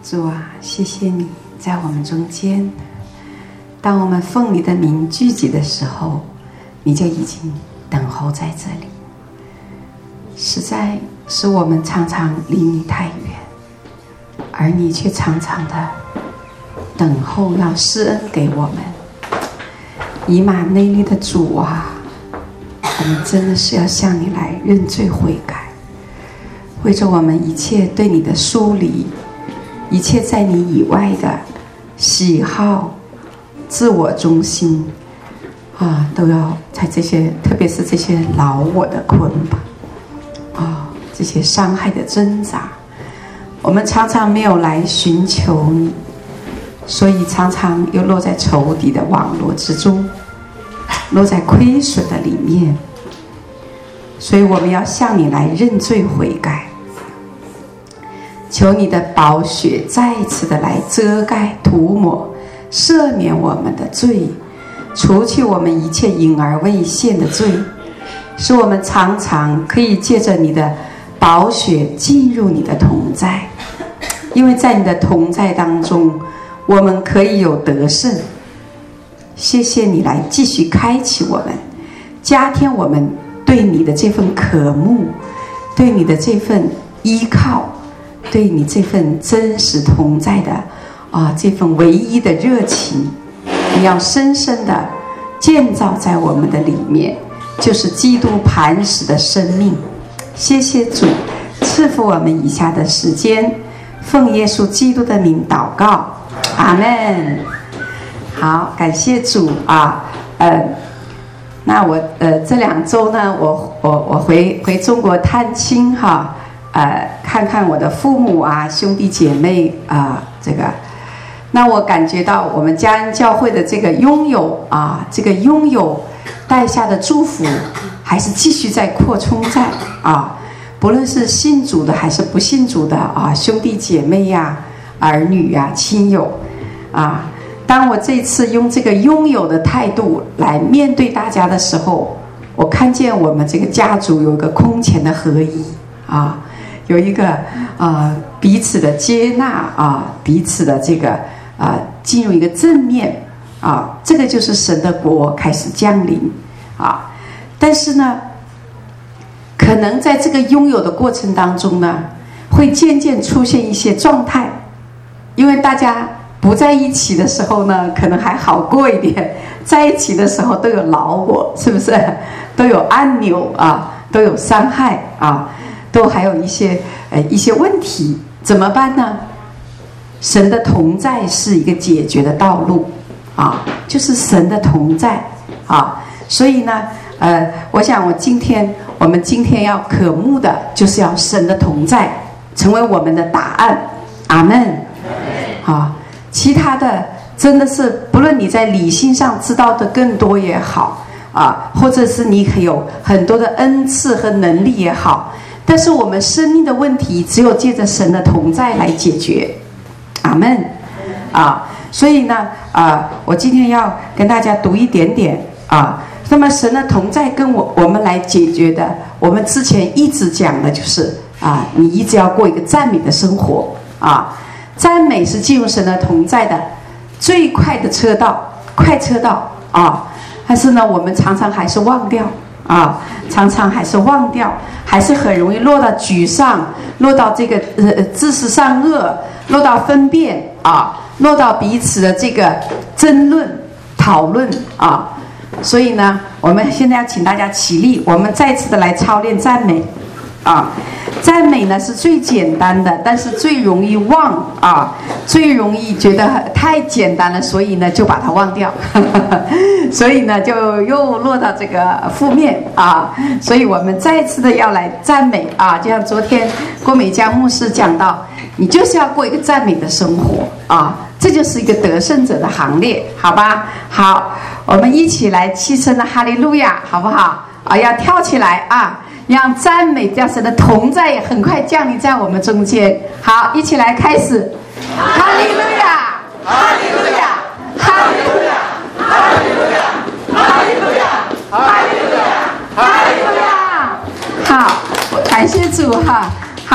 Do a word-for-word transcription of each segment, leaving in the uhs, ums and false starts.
主啊，谢谢你在我们中间。当我们奉你的名聚集的时候，你就已经等候在这里。实在是我们常常离你太远，而你却常常的等候要施恩给我们。以马内利的主啊，我们真的是要向你来认罪悔改，为着我们一切对你的疏离，一切在你以外的喜好、自我中心啊，都要在这些，特别是这些老我的捆绑啊，这些伤害的挣扎，我们常常没有来寻求你，所以常常又落在仇敌的网络之中，落在亏损的里面。所以我们要向你来认罪悔改，求你的宝血再一次的来遮盖涂抹，赦免我们的罪，除去我们一切隐而未现的罪，使我们常常可以借着你的宝血进入你的同在。因为在你的同在当中，我们可以有得胜。谢谢你来继续开启我们，加添我们对你的这份渴慕，对你的这份依靠，对你这份真实同在的啊，这份唯一的热情，你要深深的建造在我们的里面，就是基督磐石的生命。谢谢主赐福我们以下的时间，奉耶稣基督的名祷告，阿们。好，感谢主啊，呃，那我呃这两周呢，我我我回回中国探亲哈，呃，看看我的父母啊、兄弟姐妹啊，这个，那我感觉到我们嘉恩教会的这个拥有啊，这个拥有带下的祝福，还是继续在扩充在啊，不论是信主的还是不信主的啊，兄弟姐妹呀、啊、儿女呀、啊、亲友啊。当我这次用这个拥有的态度来面对大家的时候，我看见我们这个家族有一个空前的合一啊，有一个啊彼此的接纳啊，彼此的这个啊进入一个正面啊，这个就是神的国开始降临啊。但是呢，可能在这个拥有的过程当中呢，会渐渐出现一些状态，因为大家不在一起的时候呢，可能还好过一点；在一起的时候都有老我，是不是？都有按钮啊，都有伤害啊，都还有一些呃一些问题，怎么办呢？神的同在是一个解决的道路啊，就是神的同在啊。所以呢，呃，我想我今天我们今天要渴慕的，就是要神的同在成为我们的答案。阿们。好。其他的真的是，不论你在理性上知道的更多也好啊，或者是你有很多的恩赐和能力也好，但是我们生命的问题只有借着神的同在来解决。阿们啊！所以呢啊，我今天要跟大家读一点点啊。那么神的同在跟我我们来解决的，我们之前一直讲的就是啊，你一直要过一个赞美的生活啊。赞美是进入神的同在的最快的车道，快车道啊！但是呢，我们常常还是忘掉啊，常常还是忘掉，还是很容易落到沮丧，落到这个呃知识善恶，落到分辨啊，落到彼此的这个争论讨论啊。所以呢，我们现在要请大家起立，我们再次的来操练赞美。啊，赞美呢是最简单的，但是最容易忘啊，最容易觉得太简单了，所以呢就把它忘掉，所以呢就又落到这个负面啊。所以我们再次的要来赞美啊，就像昨天郭美江牧师讲到，你就是要过一个赞美的生活啊，这就是一个得胜者的行列，好吧？好，我们一起来齐声的哈利路亚，好不好？啊，要跳起来啊！让赞美这样神的同在也很快降临在我们中间。好，一起来开始，哈利路亚，哈利路亚，哈利路亚，哈利路亚，哈利路亚，哈利路亚，哈利路亚。好，感谢主哈，哈。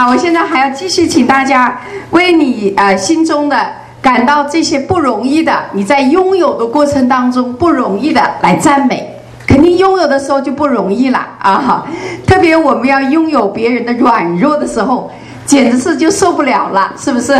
好，我现在还要继续请大家为你呃心中的感到这些不容易的，你在拥有的过程当中不容易的来赞美。肯定拥有的时候就不容易了啊！特别我们要拥有别人的软弱的时候，简直是就受不了了，是不是？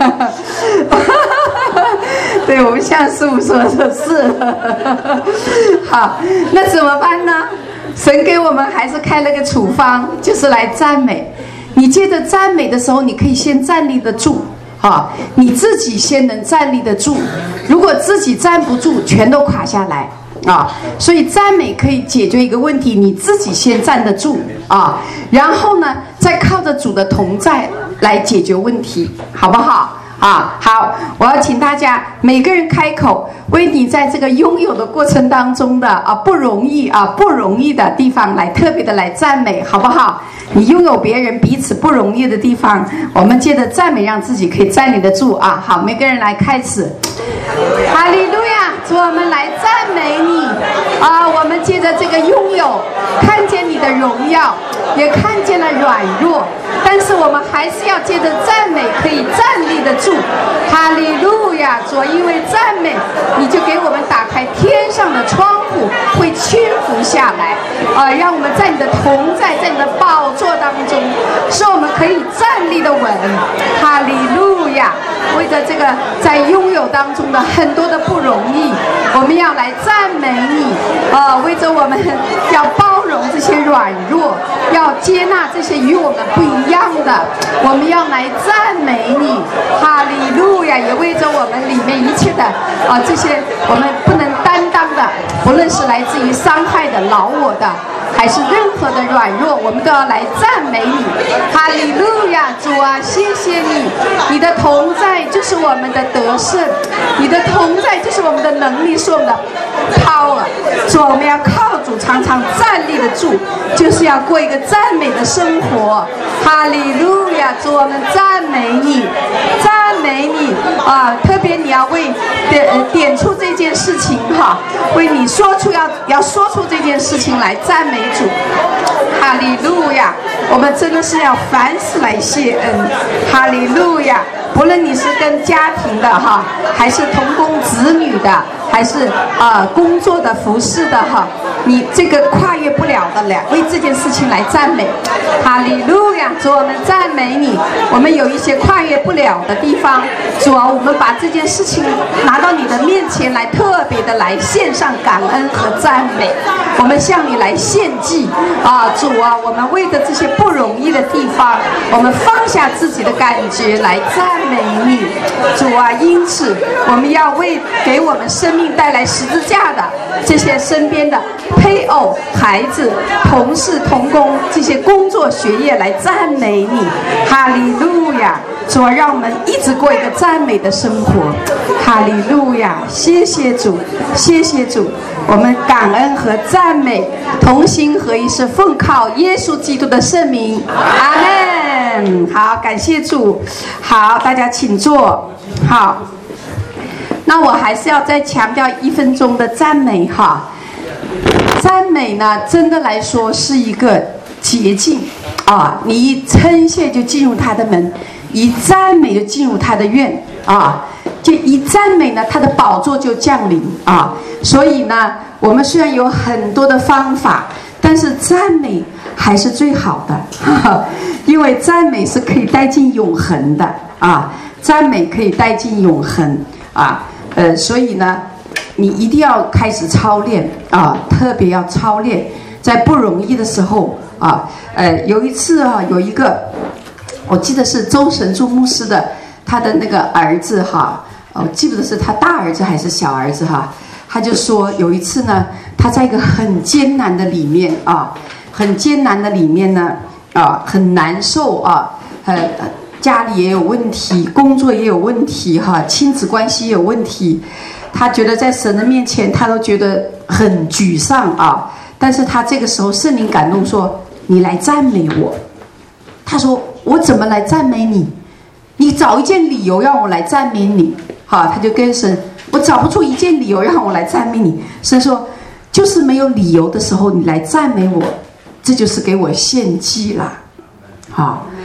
对，我们像师父说的是。好，那怎么办呢？神给我们还是开了个处方，就是来赞美。你接着赞美的时候，你可以先站立得住。啊，你自己先能站立得住，如果自己站不住，全都垮下来啊！所以赞美可以解决一个问题，你自己先站得住啊，然后呢，再靠着主的同在来解决问题，好不好？啊，好，我要请大家每个人开口，为你在这个拥有的过程当中的啊不容易啊不容易的地方来特别的来赞美，好不好？你拥有别人彼此不容易的地方，我们借着赞美让自己可以站立得住啊！好，每个人来开始。哈利路亚，主，我们来赞美你啊！我们借着这个拥有，看见你的荣耀，也看见了软弱，但是我们还是要借着赞美可以站立得住。哈利路亚，主，因为赞美，你就给我们打开天上的窗户，会倾覆下来啊！让我们在你的同在，在你的宝座当中，使我们可以站立得稳。哈利路亚！为着这个在拥有当中的很多的不容易，我们要来赞美你啊！为着我们要包容这些软弱，要接纳这些与我们不一样的，我们要来赞美你。哈利路亚！也为着我们里面一切的啊这些我们不能担当的，不论是来自于伤害的、老我的，还是任何的软弱，我们都要来赞美你。哈利路亚，主啊，谢谢你，你的同在就是我们的得胜，你的同在就是我们的能力，是我们的 power。主，我们要靠主常常站立得住，就是要过一个赞美的生活。哈利路亚，主，我们赞美你，赞美你啊！特别你要为点点出这件事情哈，为你说出要要说出这件事情来赞美主。哈利路亚，我们真的是要凡事来谢恩。哈利路亚，不论你是跟家庭的哈，还是同工子女的，还是啊、呃、工作的服侍的哈，你这个跨越不了的了，为这件事情来赞美。哈利路亚，主，我们赞美你。我们有一些跨越不了的地方，主啊，我们把这件事情拿到你的面前来，特别的来献上感恩和赞美。我们向你来献祭啊，主啊，我们为着这些不容易的地方，我们放下自己的感觉来赞美你，主啊。因此，我们要为给我们生命带来十字架的这些身边的配偶、孩子、同事、同工这些工作学业来赞美你。哈利路亚，主啊，让我们一直过一个赞美的生活。哈利路亚，谢谢主，谢谢主，我们感恩和赞美同心合一，是奉靠耶稣基督的圣名。阿门。好，感谢主。好，大家请坐。好，那我还是要再强调一分钟的赞美哈。赞美呢，真的来说是一个捷径啊！你一称谢就进入他的门，一赞美就进入他的院啊！就一赞美呢，他的宝座就降临啊！所以呢，我们虽然有很多的方法，但是赞美还是最好的，哈哈，因为赞美是可以带进永恒的啊！赞美可以带进永恒啊！呃，所以呢，你一定要开始操练啊，特别要操练，在不容易的时候啊，呃，有一次啊，有一个，我记得是周神柱牧师的他的那个儿子哈，我记不得是他大儿子还是小儿子哈，他就说有一次呢，他在一个很艰难的里面啊，很艰难的里面呢啊，很难受啊，呃。家里也有问题，工作也有问题哈，亲子关系也有问题，他觉得在神的面前他都觉得很沮丧啊。但是他这个时候圣灵感动说，你来赞美我。他说，我怎么来赞美你？你找一件理由让我来赞美你。好，他就跟神，我找不出一件理由让我来赞美你。神说，就是没有理由的时候你来赞美我，这就是给我献祭了。好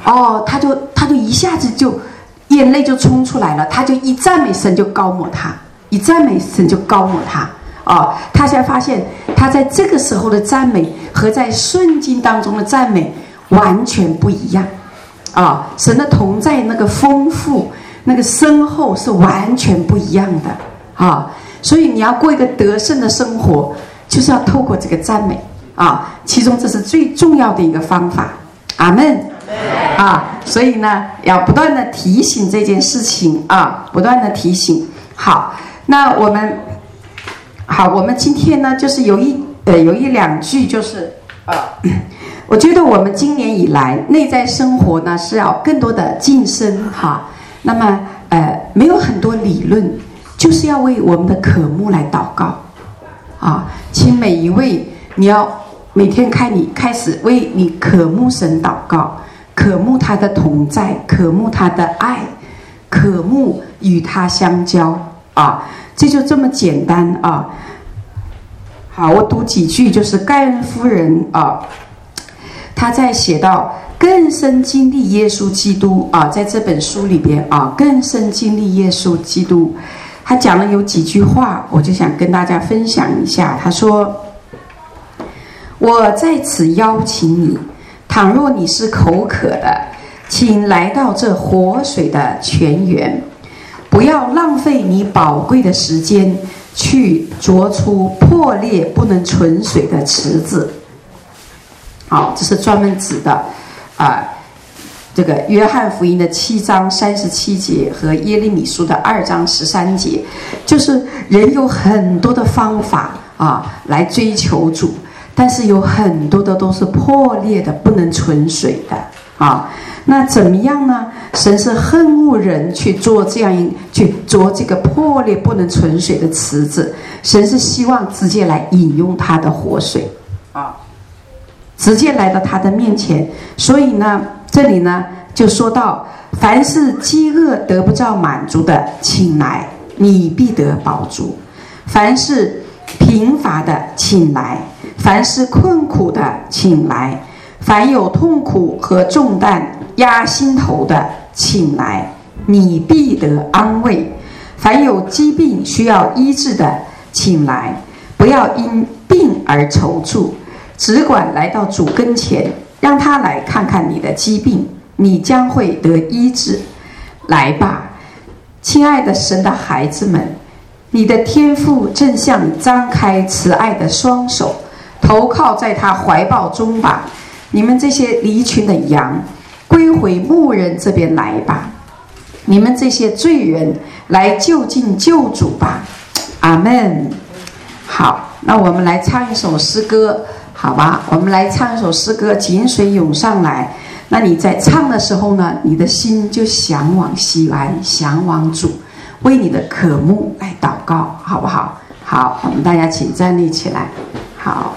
哦，他就他就一下子就眼泪就冲出来了，他就一赞美神就高抹他，一赞美神就高抹他。哦，他才发现他在这个时候的赞美和在顺境当中的赞美完全不一样。啊、哦，神的同在那个丰富、那个深厚是完全不一样的啊、哦！所以你要过一个得胜的生活，就是要透过这个赞美啊、哦，其中这是最重要的一个方法。阿们啊！所以呢，要不断的提醒这件事情啊，不断的提醒。好，那我们好，我们今天呢，就是有一呃有一两句，就是啊。我觉得我们今年以来内在生活呢是要更多的晋升哈，那么呃没有很多理论，就是要为我们的渴慕来祷告啊，请每一位你要每天开你开始为你渴慕神祷告，渴慕他的同在，渴慕他的爱，渴慕与他相交啊，这就这么简单啊。好，我读几句，就是盖恩夫人啊。他在写到更深经历耶稣基督啊，在这本书里边啊，更深经历耶稣基督，他讲了有几句话，我就想跟大家分享一下。他说：“我在此邀请你，倘若你是口渴的，请来到这活水的泉源，不要浪费你宝贵的时间去凿出破裂不能存水的池子。”好，这是专门指的，啊、呃，这个约翰福音的七章三十七节和耶利米书的二章十三节，就是人有很多的方法啊来追求主，但是有很多的都是破裂的，不能存水的啊。那怎么样呢？神是恨恶人去做这样一去做这个破裂不能存水的池子，神是希望直接来饮用他的活水啊。直接来到他的面前，所以呢，这里呢就说到：凡是饥饿得不到满足的，请来，你必得饱足；凡是贫乏的，请来；凡是困苦的，请来；凡有痛苦和重担压心头的，请来，你必得安慰；凡有疾病需要医治的，请来，不要因病而愁住。只管来到主跟前，让他来看看你的疾病，你将会得医治。来吧，亲爱的神的孩子们，你的天父正向你张开慈爱的双手，投靠在他怀抱中吧。你们这些离群的羊，归回牧人这边来吧。你们这些罪人，来就近救主吧。阿们。好，那我们来唱一首诗歌。好吧，我们来唱一首诗歌《井水涌上来》。那你在唱的时候呢，你的心就向往西安，向往主，为你的渴慕来祷告，好不好？好，我们大家请站立起来。好。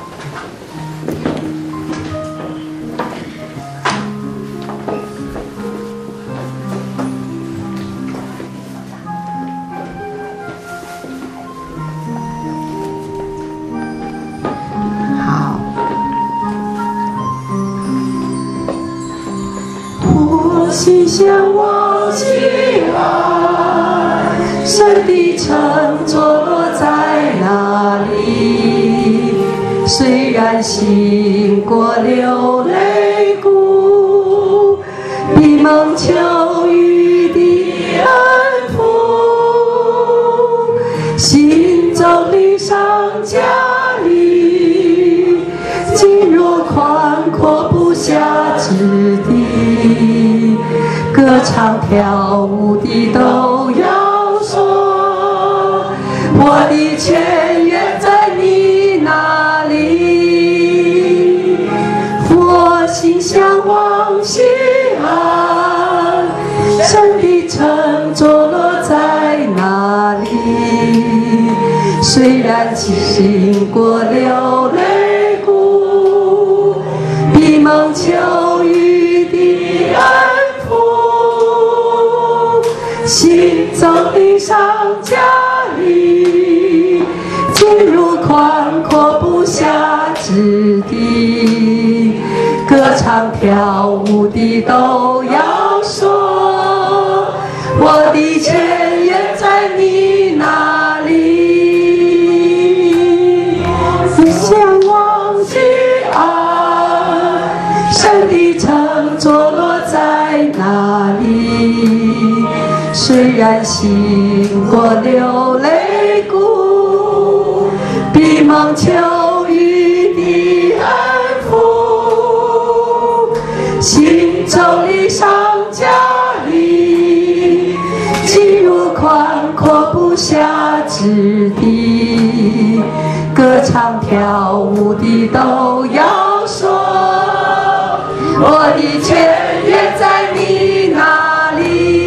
心向往西安，神的城坐落在哪里？虽然行过流泪谷，必蒙秋雨的安抚。行走历上加力，进入宽阔不暇之地。歌唱跳舞的都要说，我的泉源在你那里。我心向往西安，神的城坐落在哪里？虽然经过流泪谷，必蒙秋雨的安行走的上加力，进入宽阔不暇之地。 歌唱跳舞的都要说，我的泉源在你那里。不想忘记啊，神的城坐落在哪里？虽然行过流泪谷，必蒙秋雨的恩福，心中的上加力，进入宽阔不辖之地，歌唱跳舞的都要说，我的泉源在你那里。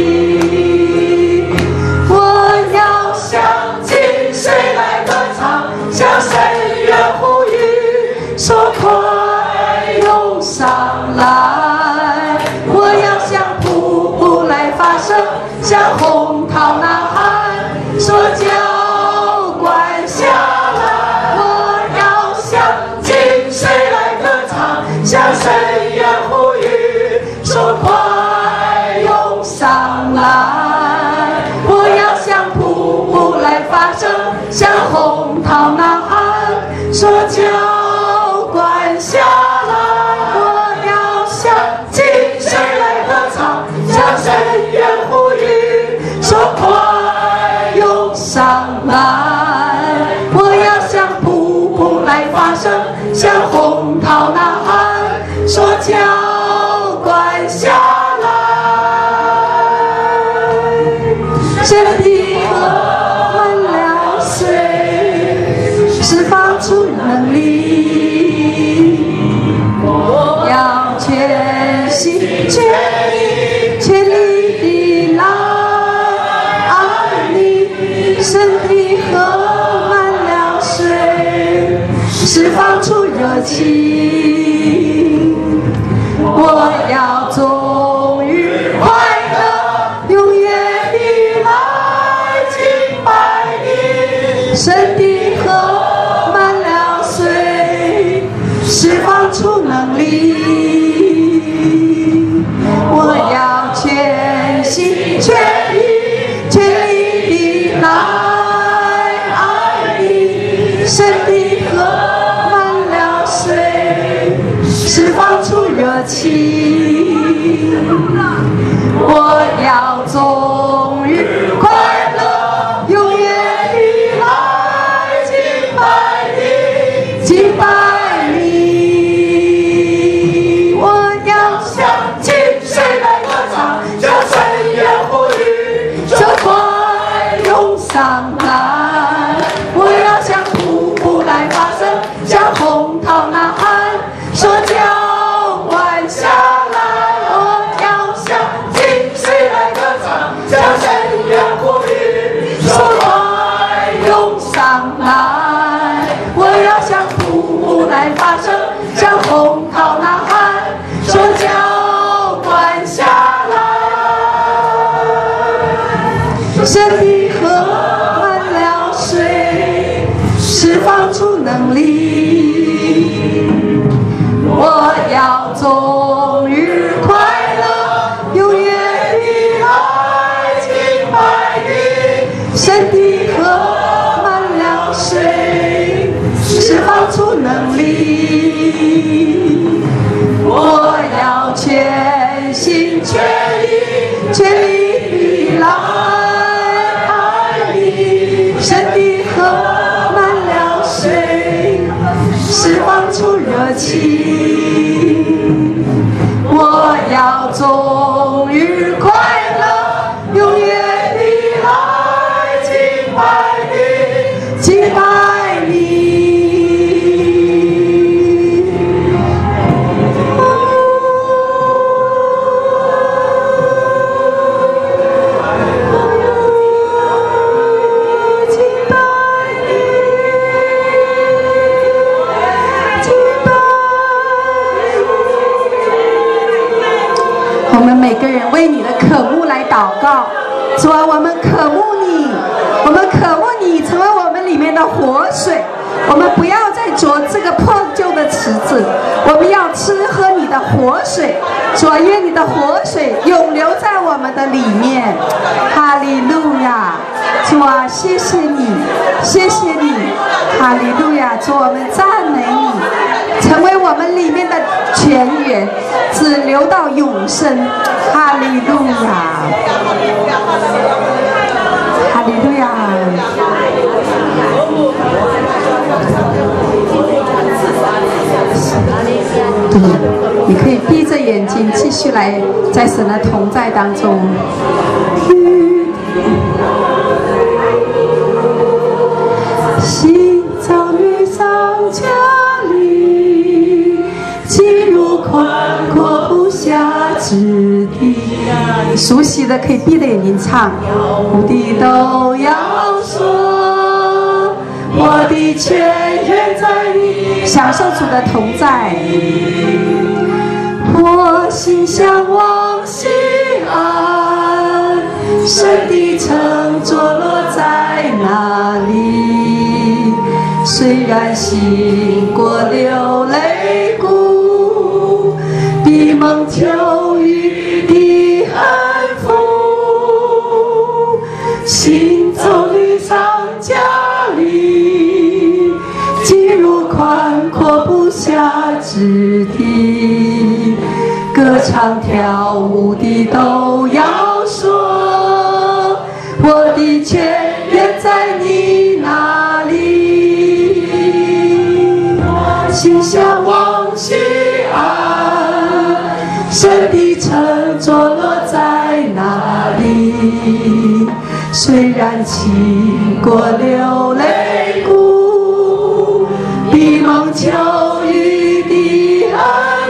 我要向近水来歌唱，向深渊呼吁，说快涌上来。我要向瀑布来发声，向洪涛呐喊，说浇灌下来。我要向近水来歌唱，向深渊呼吁，说快涌上来。我要向瀑布来发声，向洪涛呐喊，说浇灌下来。我要向近水来歌唱，向深渊呼吁，说快涌上来。我要向瀑布来发声，向洪涛呐喊，说浇灌下来。神的河满了水，释放出能力。我要全心全意全力地来爱你。神的河满了水，释放出热情。我要终日快乐，永远地来敬拜你。神的河满了水，释放出能力。我要全心全意全力地来爱你。神的河满了水，释放出热情。我要终日快乐，永远地来敬拜你，敬拜你。我要向近水来歌唱，向深渊呼吁，说快涌上来。我要向瀑布来发声，向洪涛呐喊，说浇灌下来。我要向近水来歌唱，向深渊呼吁，说快涌上来。我要向瀑布来发声，向洪涛呐喊，说浇灌下来。神的河满了水，释放出能力。我要终日快乐，永远地来敬拜你。神的河满了水，释放出能力。我要全心全意全力地来爱你。神的河满了水，释放出热情。我要终日快乐，永远地来敬拜你，敬拜你。 每个人为你的渴慕来祷告。主啊，我们渴慕你，我们渴慕你成为我们里面的活水， 我们不要再啄这个破旧的池子，我们要吃喝你的活水，主啊，愿你的活水永留在我们的里面。哈利路亚，主啊，谢谢你，谢谢你，哈利路亚，主，我们赞美你，成为我们里面的泉源，只流到永生。哈利路亚，哈利路亚。对，你可以闭着眼睛继续来在神的同在当中。行走于上加里，进入宽阔不辖之地。熟悉的可以闭着眼睛唱，无地都要说，我的泉源在你，享受主的同在。我心向往西安，神的城坐落在哪里？虽然行过流泪谷，必蒙求雨的安抚。行走旅上加里，进入宽阔不辖之地。歌唱跳舞的都要说，我的泉源在你那里。心向往西安，神的城坐落在哪里？虽然经过流泪谷，必蒙求雨的安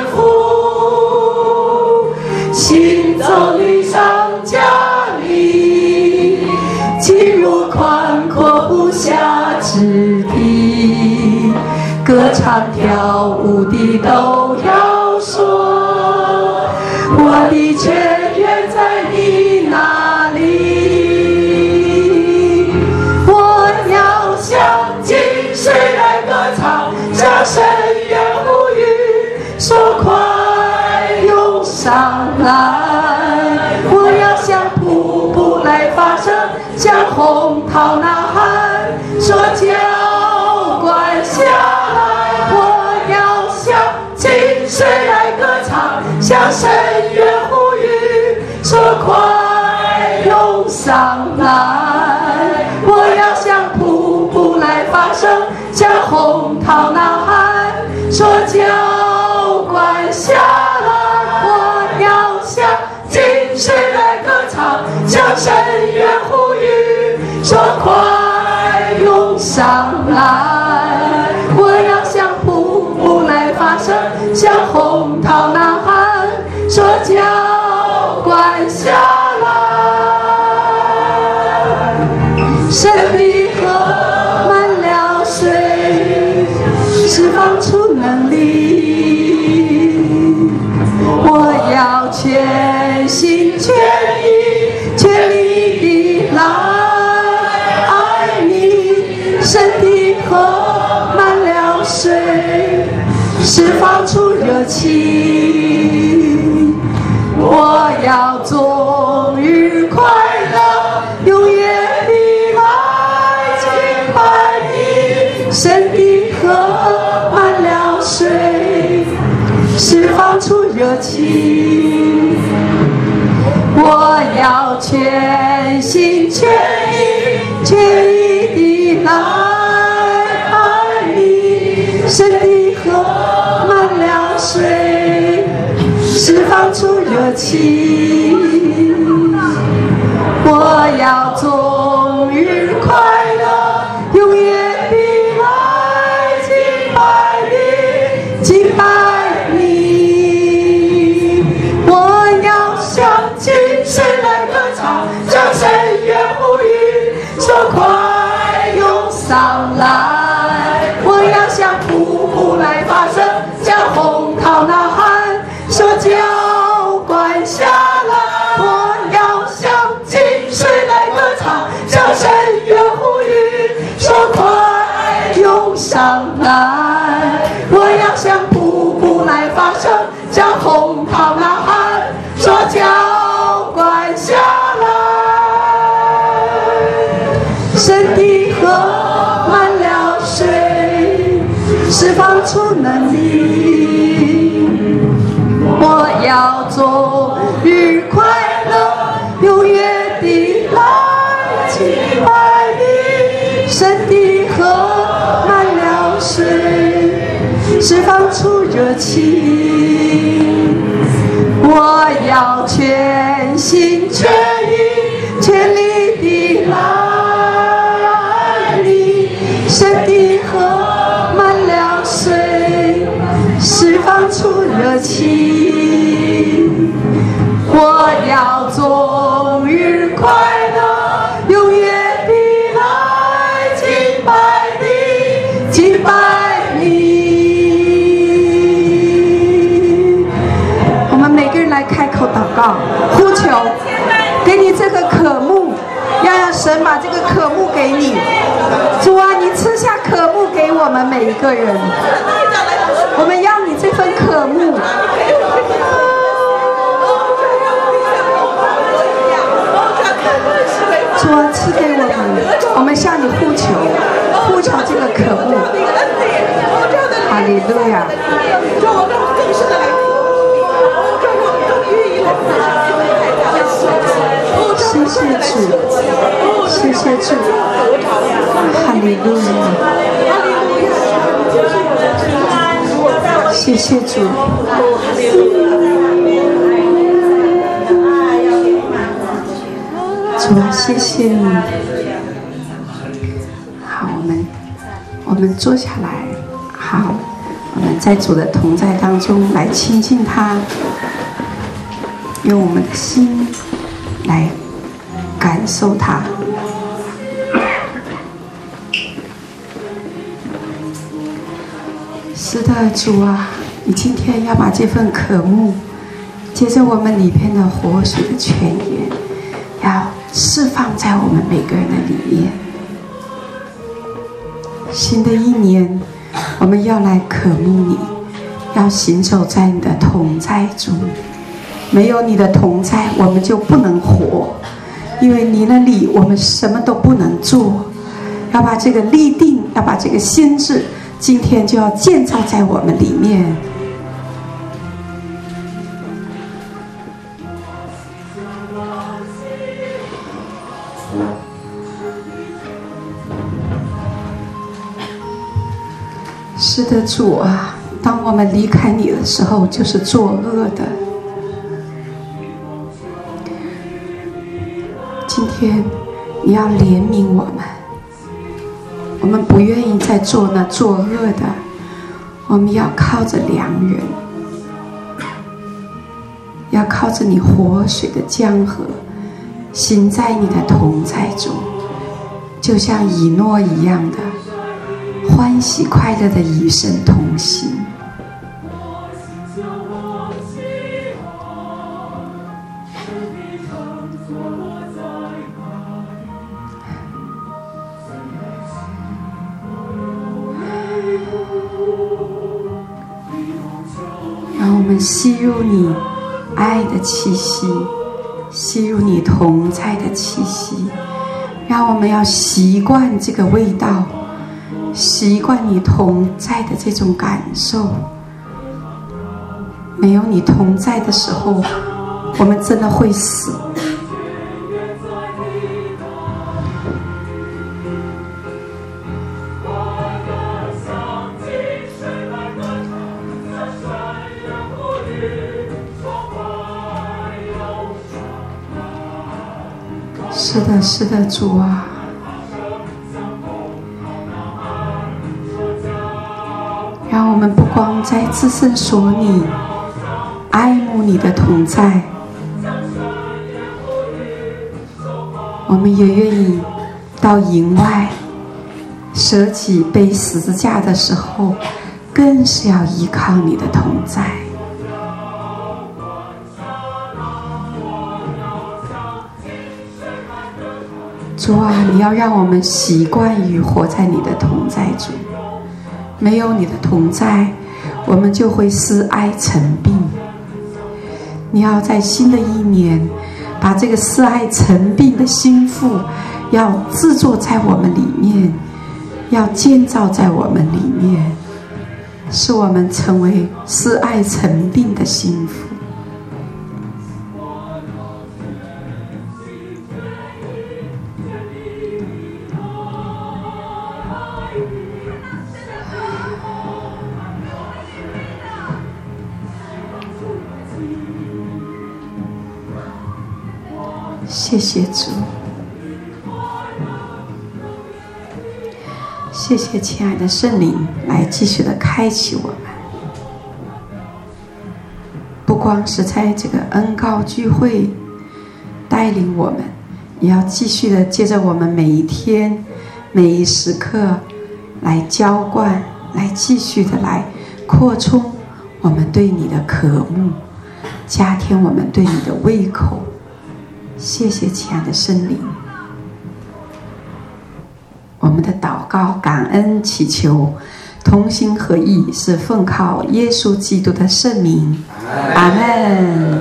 抚。行走旅上加里，进入宽阔不辖之地。歌唱跳舞的都要说，我的泉源在你那里。我要向近水来歌唱，向深渊呼吁，说快涌上来。我要向瀑布来发声，向洪涛呐喊，说浇灌下来。我要向近水来歌唱，向深渊呼吁，说快涌上来。我要向瀑布来发声，向洪涛呐喊，说浇灌下来。我要向近水来歌唱，向深渊呼吁，说快涌上来。我要向瀑布来发声，向洪涛呐喊，说浇灌下来。神的河满了水，释放出能力。我要全心全意全力地来爱你。神的河满了水，释放出热情。我要终日快乐，永远地来敬拜你。神的河满了水，释放出热情。我要全心全意全意地来爱你。神的河满了水，释放出热情。我要终日快乐，永远地来敬拜你，敬拜你。我要向近水来歌唱，向深渊呼吁，说快涌上来。我要向瀑布来发声，向洪涛呐喊，说浇灌下来。我要向近水来歌唱，向深渊呼吁，说快涌上神的河满了水，释放出能力。我要做愉快乐，永远的来敬拜你。神的河满了水，释放出热情。我要全心全意全力地来临。神的河满了水，释放出热情。我要终日快乐，永远地来敬拜你，敬拜你。我们每个人来开口祷告，呼求，给你这个渴慕，要让神把这个渴慕给你。主啊，你赐下渴慕给我们每一个人，我们要你这份渴慕。主啊，赐给我们，我们向你呼求，呼求这个渴慕。哈利路亚！谢谢主，谢谢主，哈利路亚！谢谢主。主啊，谢谢你。好，我们我们坐下来。好，我们在主的同在当中来亲近他，用我们的心来感受他。是的，主啊，你今天要把这份渴慕，接着我们里边的活水的泉源，要释放在我们每个人的里面。新的一年，我们要来渴慕你，要行走在你的同在中。没有你的同在，我们就不能活，因为你那里我们什么都不能做。要把这个立定，要把这个心志，今天就要建造在我们里面。是的，主啊，当我们离开你的时候，就是作恶的。今天你要怜悯我们，我们不愿意再做那作恶的，我们要靠着良人，要靠着你活水的江河，行在你的同在中，就像以诺一样的欢喜快乐的与神同行。让我们吸入你爱的气息，吸入你同在的气息，让我们要习惯这个味道，习惯你同在的这种感受。没有你同在的时候，我们真的会死。是的，是的，主啊。让我们不光在自身所你爱慕你的同在，我们也愿意到营外舍己背十字架的时候，更是要依靠你的同在。主啊，你要让我们习惯于活在你的同在中。没有你的同在，我们就会思哀成病。你要在新的一年，把这个思哀成病的心腹， 要制作在我们里面，要建造在我们里面，使我们成为是爱成病的幸福。谢谢主，谢谢亲爱的圣灵来继续的开启我们，不光是在这个恩膏聚会带领我们，也要继续的借着我们每一天每一时刻来浇灌，来继续的来扩充我们对你的渴慕，加添我们对你的胃口。谢谢亲爱的圣灵，我们的祷告感恩祈求同心合意，是奉靠耶稣基督的圣名，阿们。